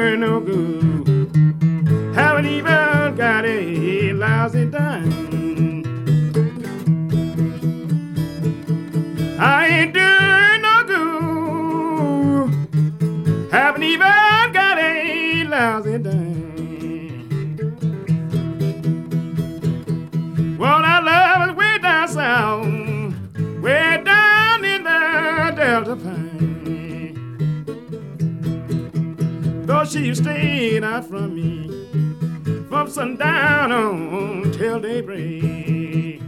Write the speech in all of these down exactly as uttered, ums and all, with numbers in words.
doing no good. Haven't even got a lousy dime. I ain't doing no good. Haven't even got a lousy dime. Well, I love is way down south, way down in the Delta Pine. Though she stayed out from me from sundown on till daybreak.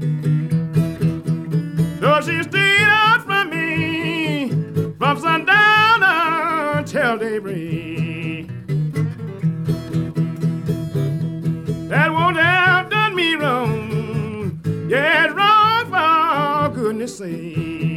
Though she stayed out from me from sundown until daybreak. That won't have done me wrong, yeah, it's wrong for goodness sake.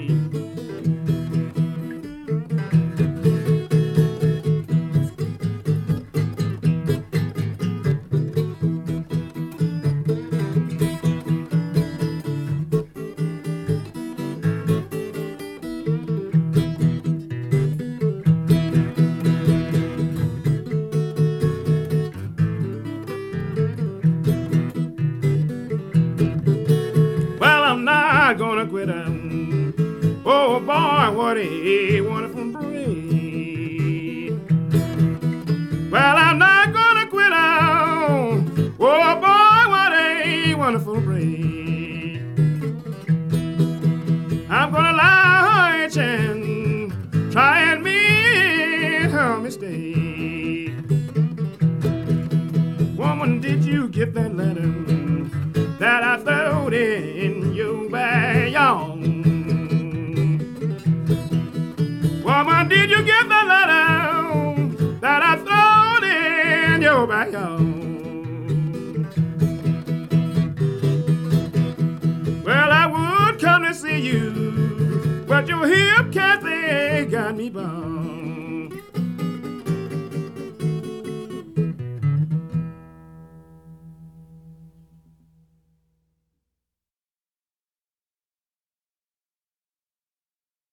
Gonna quit um, oh boy, what a wonderful break. Well, I'm not gonna quit um, oh boy, what a wonderful break. I'm gonna lie and try and meet her mistake. Woman, did you get that letter that I throwed in your bag, y'all? Woman, did you get the letter that I throwed in your bag, y'all? Well, I would come to see you, but your hip Kathy got me bound.